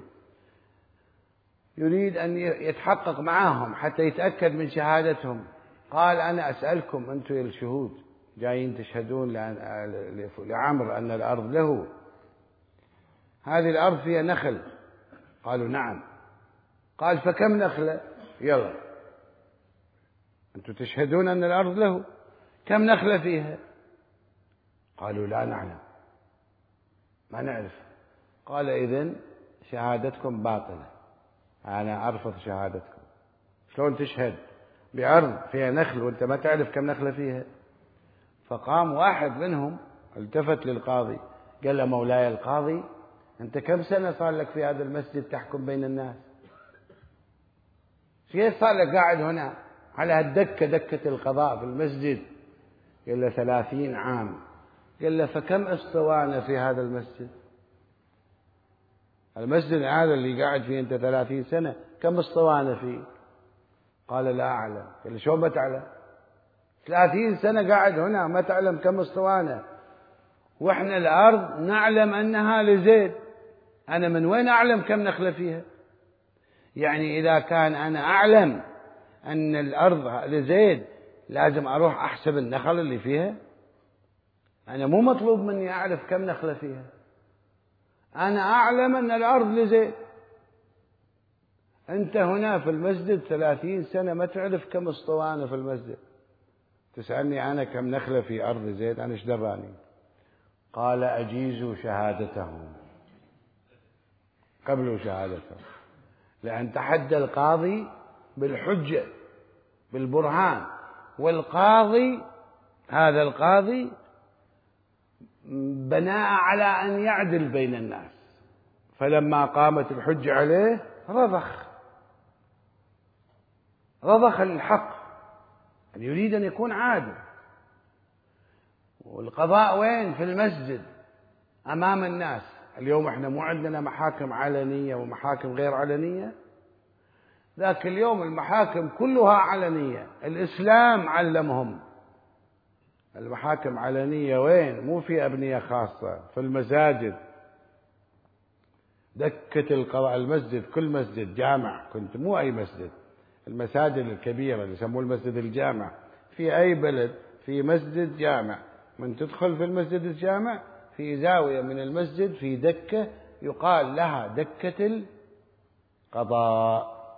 يريد أن يتحقق معهم حتى يتأكد من شهادتهم. قال: أنا أسألكم أنتم الشهود جايين تشهدون لعمر أن الأرض له، هذه الأرض فيها نخل؟ قالوا: نعم. قال: فكم نخلة؟ يلا أنتم تشهدون أن الأرض له، كم نخلة فيها؟ قالوا: لا نعلم، ما نعرف. قال: إذن شهادتكم باطلة، أنا أرفض شهادتكم. شلون تشهد بأرض فيها نخل وأنت ما تعرف كم نخلة فيها؟ فقام واحد منهم التفت للقاضي قال له: مولاي القاضي، أنت كم سنة صار لك في هذا المسجد تحكم بين الناس؟ كيف صار لك قاعد هنا على هالدكة، دكة القضاء في المسجد؟ قال له: ثلاثين عام. قال له: فكم اسطوانة في هذا المسجد؟ المسجد هذا اللي قاعد فيه أنت ثلاثين سنة كم اسطوانة فيه؟ قال: لا أعلم. قال له: شو ما تعلم؟ ثلاثين سنة قاعد هنا ما تعلم كم اسطوانة، وإحنا الأرض نعلم أنها لزيد، أنا من وين أعلم كم نخلة فيها؟ يعني إذا كان أنا أعلم أن الأرض لزيد لازم أروح أحسب النخل اللي فيها؟ أنا مو مطلوب مني أعرف كم نخلة فيها، أنا أعلم أن الأرض لزيد. أنت هنا في المسجد ثلاثين سنة ما تعرف كم اسطوانة في المسجد، تسألني أنا كم نخلة في أرض زيد؟ أنا إيش دراني؟ قال: أجيزوا شهادتهم، قبلوا شهادتهم، لأن تحدى القاضي بالحجة بالبرهان، والقاضي هذا القاضي بناء على أن يعدل بين الناس، فلما قامت الحجة عليه رضخ رضخ الحق، أن يريد أن يكون عادل. والقضاء وين؟ في المسجد أمام الناس. اليوم احنا مو عندنا محاكم علنية ومحاكم غير علنية؟ ذاك اليوم المحاكم كلها علنية، الإسلام علمهم المحاكم علنية. وين؟ مو في أبنية خاصة، في المساجد، دكة القضاء، المسجد، كل مسجد جامع، كنت مو أي مسجد، المساجد الكبيرة اللي يسموه المسجد الجامع، في أي بلد في مسجد جامع، من تدخل في المسجد الجامع في زاوية من المسجد في دكة يقال لها دكة القضاء.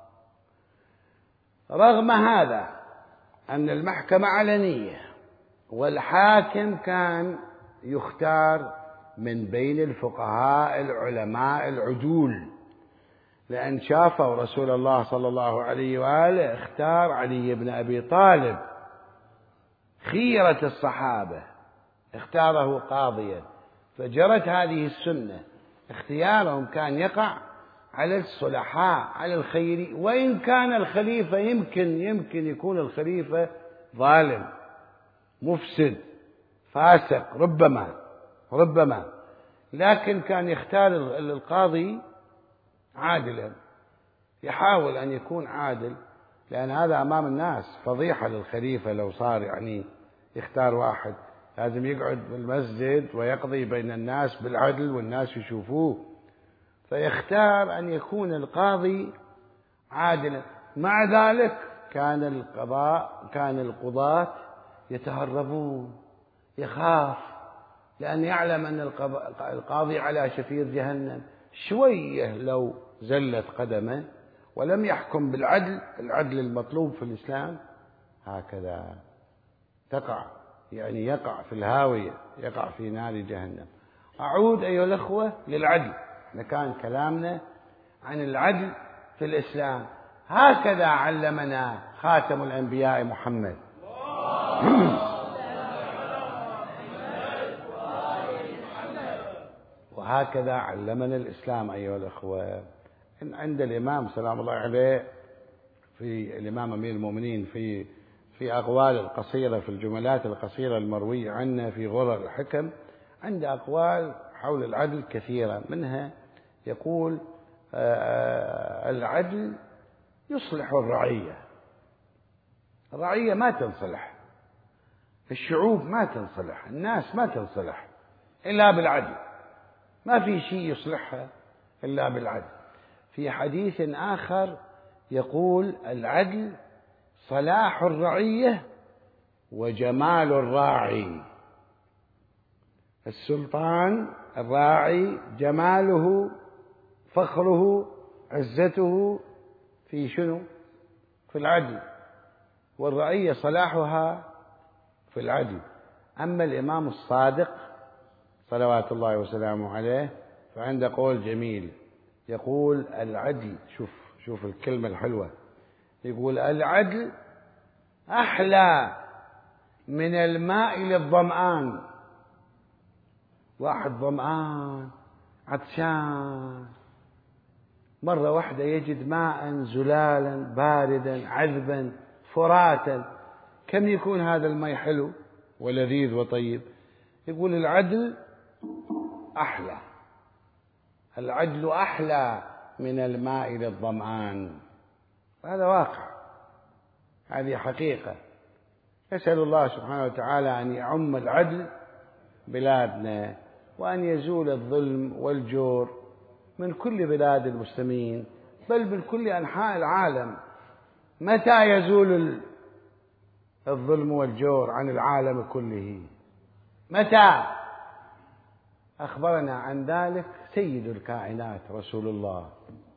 رغم هذا أن المحكمة علنية والحاكم كان يختار من بين الفقهاء العلماء العدول، لأن شافوا رسول الله صلى الله عليه وآله اختار علي بن أبي طالب خيرة الصحابة، اختاره قاضيا، فجرت هذه السنة. اختيارهم كان يقع على الصلحاء على الخير، وإن كان الخليفة يمكن يمكن يكون الخليفة ظالم مفسد فاسق ربما ربما لكن كان يختار القاضي عادلا، يحاول أن يكون عادل، لأن هذا أمام الناس فضيحة للخليفة لو صار يعني يختار واحد، لازم يقعد بالمسجد ويقضي بين الناس بالعدل والناس يشوفوه، فيختار أن يكون القاضي عادلا. مع ذلك كان القضاء كان القضاة يتهربون، يخاف، لأن يعلم أن القاضي على شفير جهنم، شوية لو زلت قدمه ولم يحكم بالعدل العدل المطلوب في الإسلام هكذا تقع يعني يقع في الهاوية، يقع في نار جهنم. أعود أيها الأخوة للعدل، كان كلامنا عن العدل في الإسلام. هكذا علمنا خاتم الأنبياء محمد وهكذا علمنا الإسلام أيها الأخوة. عند الإمام سلام الله عليه في الإمام أمير المؤمنين في في أقوال القصيرة في الجملات القصيرة المروية عنه في غرر الحكم، عند أقوال حول العدل كثيرة، منها يقول العدل يصلح الرعية. الرعية ما تنصلح، الشعوب ما تنصلح، الناس ما تنصلح إلا بالعدل، ما في شيء يصلحها إلا بالعدل. في حديث آخر يقول العدل صلاح الرعية وجمال الراعي. السلطان الراعي جماله فخره عزته في شنو؟ في العدل، والرعية صلاحها في العدل. أما الإمام الصادق صلوات الله وسلامه عليه فعنده قول جميل، يقول العدل، شوف شوف الكلمة الحلوة، يقول العدل أحلى من الماء للظمآن. واحد ظمآن عطشان مرة واحدة يجد ماء زلالا باردا عذبا فراتا، كم يكون هذا الماء حلو ولذيذ وطيب. يقول العدل أحلى، العدل أحلى من الماء للظمآن. هذا واقع، هذه حقيقة. نسأل الله سبحانه وتعالى أن يعم العدل بلادنا، وأن يزول الظلم والجور من كل بلاد المسلمين، بل من كل أنحاء العالم. متى يزول الظلم والجور عن العالم كله؟ متى؟ أخبرنا عن ذلك سيد الكائنات رسول الله،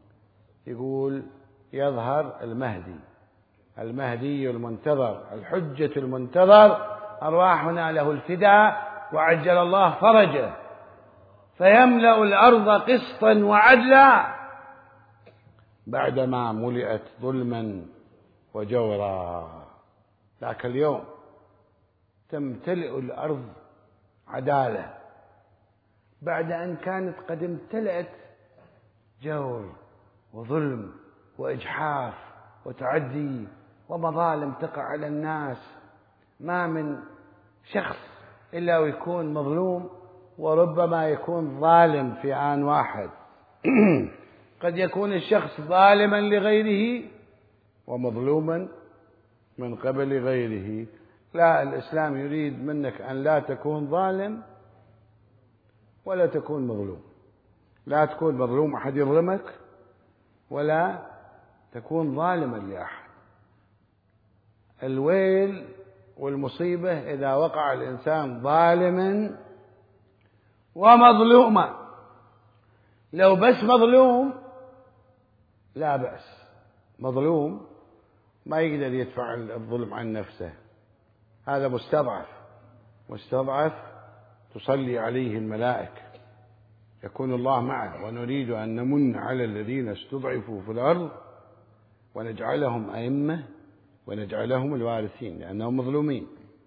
يقول يظهر المهدي، المهدي المنتظر، الحجة المنتظر، أرواحنا له الفداء وعجل الله فرجه، فيملأ الأرض قسطا وعدلا بعدما ملئت ظلما وجورا. ذاك اليوم تمتلئ الأرض عدالة بعد أن كانت قد امتلأت جور وظلم وإجحاف وتعدي ومظالم تقع على الناس. ما من شخص إلا ويكون مظلوم، وربما يكون ظالم في آن واحد. قد يكون الشخص ظالما لغيره ومظلوما من قبل غيره. لا، الإسلام يريد منك أن لا تكون ظالم ولا تكون مظلوم، لا تكون مظلوم أحد يظلمك ولا تكون ظالما لأحد. الويل والمصيبة إذا وقع الإنسان ظالما ومظلوما. لو بس مظلوم لا بأس، مظلوم ما يقدر يدفع الظلم عن نفسه، هذا مستضعف، مستضعف تصلي عليه الملائكة، يكون الله معه. ونريد أن نمن على الذين استضعفوا في الأرض ونجعلهم أئمة ونجعلهم الوارثين لأنهم مظلومين.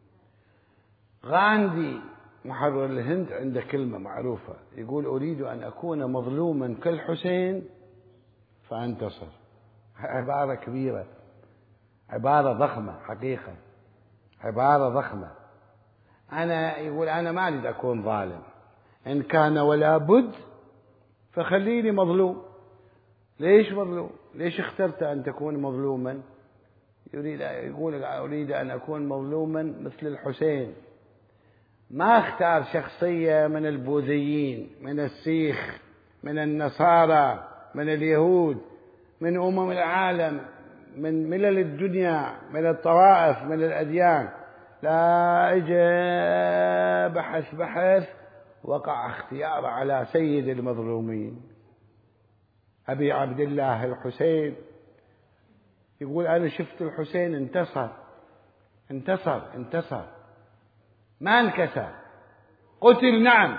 غاندي محرر الهند عنده كلمة معروفة يقول: أريد أن أكون مظلوما كالحسين فأنتصر. عبارة كبيرة، عبارة ضخمة، حقيقة عبارة ضخمة. أنا يقول أنا ما أريد أكون ظالم، إن كان ولا بد فخليني مظلوم. ليش مظلوم؟ ليش اخترت أن تكون مظلوما؟ يريد يقول أريد أن أكون مظلوما مثل الحسين. ما اختار شخصية من البوذيين، من السيخ، من النصارى، من اليهود، من أمم العالم، من ملل الدنيا، من الطوائف، من الأديان. لا، اجى بحث بحث وقع اختياره على سيد المظلومين أبي عبد الله الحسين. يقول أنا شفت الحسين انتصر انتصر انتصر ما انكسر. قتل نعم،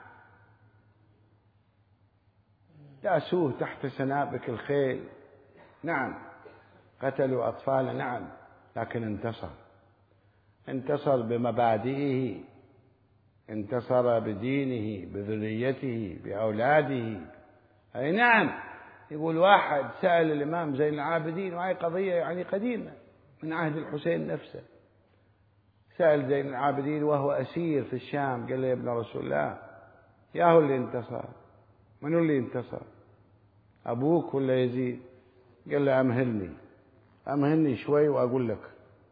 داسوه تحت سنابك الخيل نعم، قتلوا أطفال نعم، لكن انتصر. انتصر بمبادئه، انتصر بدينه، بذريته، بأولاده. أي نعم. يقول واحد سأل الإمام زين العابدين، وهي قضية يعني قديمة من عهد الحسين نفسه، سأل زين العابدين وهو أسير في الشام، قال له: يا ابن رسول الله، يا هو اللي انتصر؟ من هو اللي انتصر، أبوك ولا يزيد؟ قال له: أمهلني أمهلني شوي وأقول لك.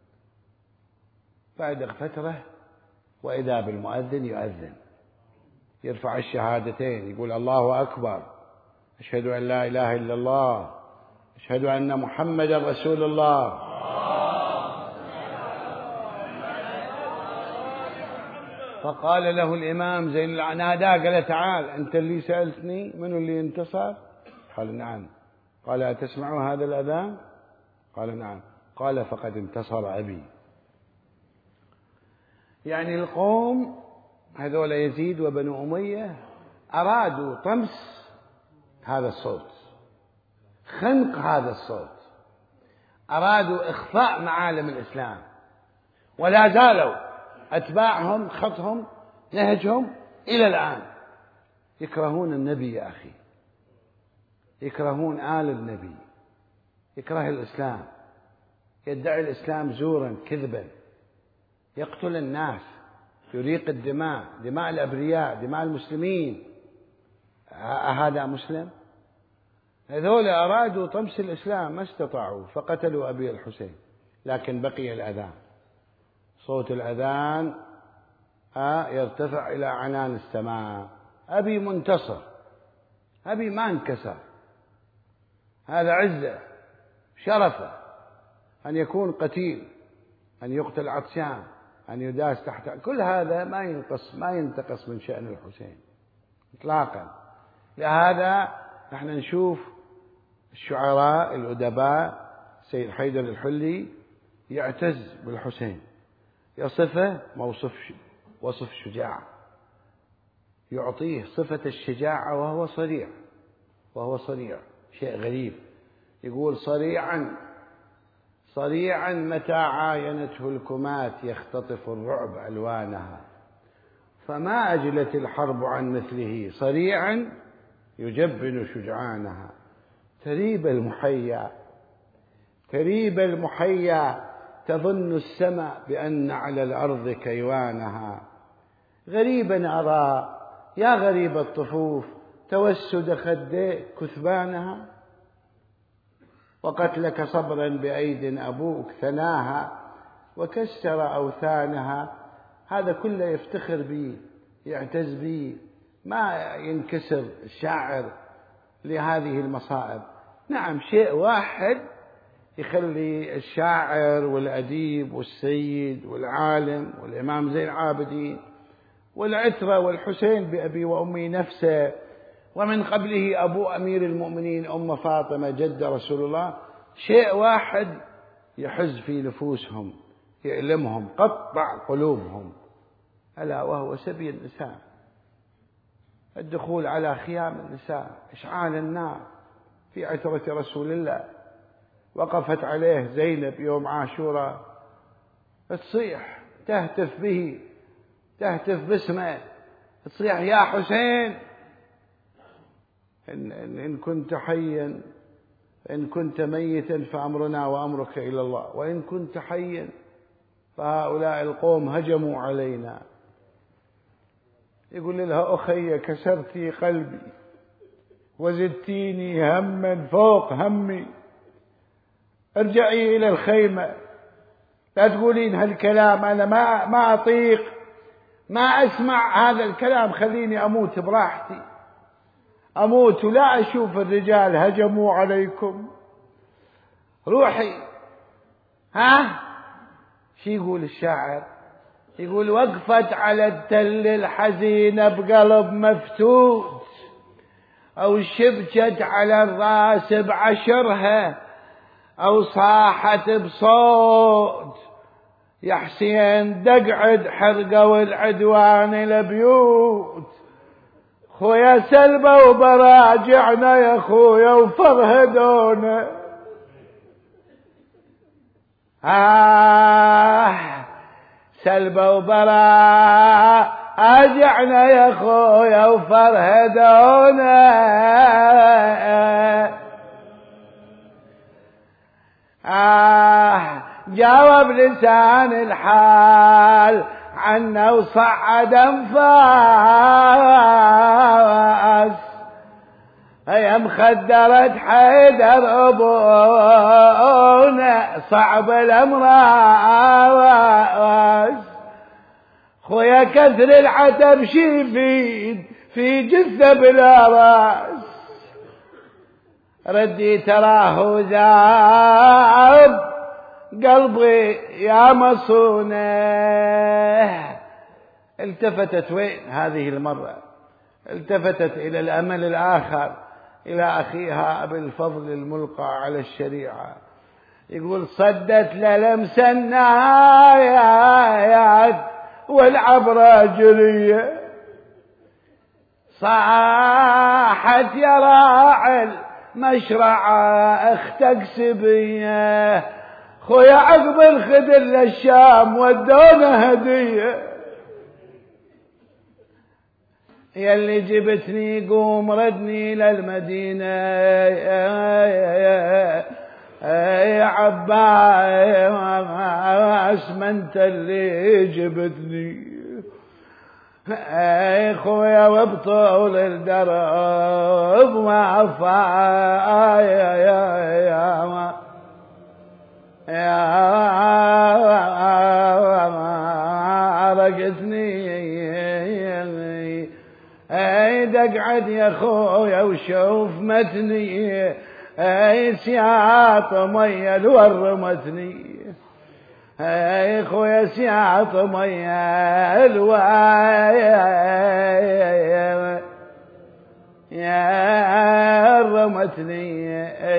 بعد فترة وإذا بالمؤذن يؤذن، يرفع الشهادتين، يقول: الله أكبر، أشهد أن لا إله إلا الله، أشهد أن محمدا رسول الله. فقال له الإمام زين العناداء، قال: تعال، أنت اللي سألتني من اللي انتصر؟ قال: نعم. قال: أتسمع هذا الأذان؟ قال: نعم. قال: فقد انتصر أبي. يعني القوم هذول يزيد وبنو أمية أرادوا طمس هذا الصوت، خنق هذا الصوت، أرادوا إخفاء معالم الإسلام، ولا زالوا أتباعهم خطهم نهجهم إلى الآن. يكرهون النبي يا أخي، يكرهون آل النبي، يكره الإسلام، يدعي الإسلام زورا كذبا، يقتل الناس، يريق الدماء، دماء الأبرياء، دماء المسلمين. هذا مسلم؟ هذول أرادوا طمس الإسلام ما استطاعوا، فقتلوا أبي الحسين. لكن بقي الأذان، صوت الأذان يرتفع إلى عنان السماء. أبي منتصر، أبي ما انكسر. هذا عزة شرفه أن يكون قتيل، أن يقتل عطشان، أن يداس تحت، كل هذا ما ينقص ما ينتقص من شأن الحسين إطلاقا. لهذا نحن نشوف الشعراء الأدباء، سيد حيدر الحلي يعتز بالحسين، يصفه موصف وصف شجاع، يعطيه صفة الشجاعة وهو صريع، وهو صريع شيء غريب. يقول: صريعا صريعا متى عاينته الكمات يختطف الرعب ألوانها، فما أجلت الحرب عن مثله، صريعا يجبن شجعانها. تريب المحيا تريب المحيا تظن السماء بأن على الأرض كيوانها. غريبا أرى يا غريب الطفوف توسد خديك كثبانها، وقتلك صبرا بأيد أبوك ثناها وكسر أوثانها. هذا كله يفتخر به، يعتز به، ما ينكسر الشاعر لهذه المصائب. نعم، شيء واحد يخلي الشاعر والأديب والسيد والعالم والإمام زين العابدين والعترة والحسين بأبي وأمي نفسه، ومن قبله أبو أمير المؤمنين أم فاطمة جد رسول الله، شيء واحد يحز في نفوسهم يألمهم قطع قلوبهم، ألا وهو سبي النساء، الدخول على خيام النساء، إشعال النار في عترة رسول الله. وقفت عليه زينب يوم عاشوراء تصيح تهتف به، تهتف باسمه، تصيح يا حسين إن, إن, إن كنت حيا، إن كنت ميتا فأمرنا وأمرك إلى الله، وإن كنت حيا فهؤلاء القوم هجموا علينا. يقول لها أخي كسرتي قلبي وزدتيني هما فوق همي، ارجعي إلى الخيمة، لا تقولين هالكلام، أنا ما ما أطيق ما أسمع هذا الكلام، خليني أموت براحتي، أموت ولا أشوف الرجال هجموا عليكم، روحي. ها شي يقول الشاعر؟ يقول وقفت على التل الحزينة بقلب مفتوت، أو شبكت على الراس بعشرها، أو صاحت بصوت يا حسين دقعد حرقة والعدوان البيوت، خويا سلبة وبراجعنا يا خويا وفرهدونا، آه سلبة وبراجعنا يا خويا وفرهدونا، آه جاوب لسان الحال عنا وصعد انفاس، هي مخدرة حيدر ابونا صعب الامراس، خويا كثر العتب شي يفيد في جثة بلا راس، ردي تراه ذاب قلبي يا مصونة. التفتت وين هذه المرة؟ التفتت إلى الأمل الآخر، إلى أخيها أبي الفضل الملقى على الشريعة. يقول صدت للمس النهايات والعبرة جرية، صاحت يا راعي مشرعة اختك سبية، خويا عقب الخدر للشام ودونا هدية، يلي جبتني قوم ردني للمدينة يا عباس ما انت اللي جبتني، اي خويا وبطول الدرب ما فا يا يا يا ما يا رقتني، اي دقعد يا خويا وشوف متني، اي سياط مية الورمتني، اي خويا سياط مية الوايا يا رمتني،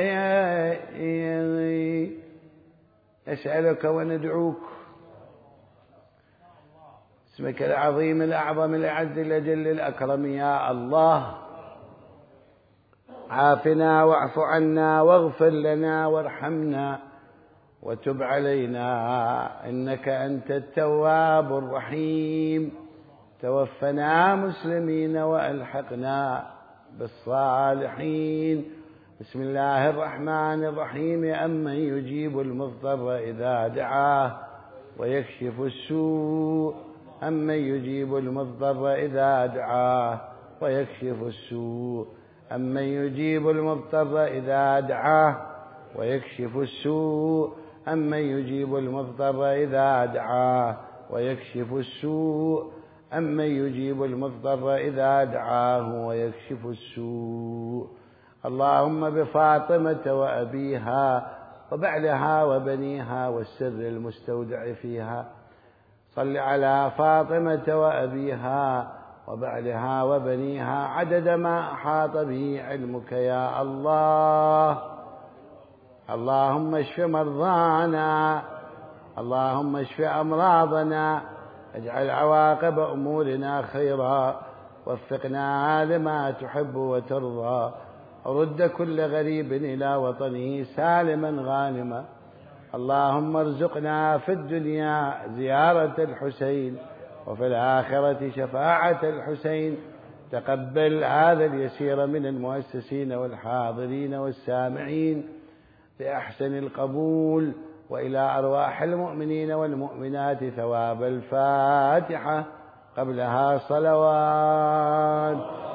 أسألك وندعوك اسمك العظيم الأعظم الأعز الأجل الأكرم يا الله، عافنا واعف عنا واغفر لنا وارحمنا وتب علينا إنك أنت التواب الرحيم، توفنا مسلمين وألحقنا بالصالحين. بسم الله الرحمن الرحيم. أمن يجيب المضطر إذا دعاه ويكشف السوء، أمن يجيب المضطر إذا دعاه ويكشف السوء، أمن يجيب المضطر إذا دعاه ويكشف السوء، أمن يجيب المضطر إذا دعاه ويكشف السوء، أمن يجيب المضطر إذا دعاه ويكشف السوء. اللهم بفاطمة وأبيها وبعلها وبنيها والسر المستودع فيها صل على فاطمة وأبيها وبعلها وبنيها عدد ما أحاط به علمك يا الله. اللهم اشف مرضانا، اللهم اشف أمراضنا، اجعل عواقب أمورنا خيرا، وفقنا لما تحب وترضى، رد كل غريب إلى وطنه سالما غانما. اللهم ارزقنا في الدنيا زيارة الحسين وفي الآخرة شفاعة الحسين. تقبل هذا اليسير من المؤسسين والحاضرين والسامعين بأحسن القبول، وإلى أرواح المؤمنين والمؤمنات ثواب الفاتحة قبلها صلوات.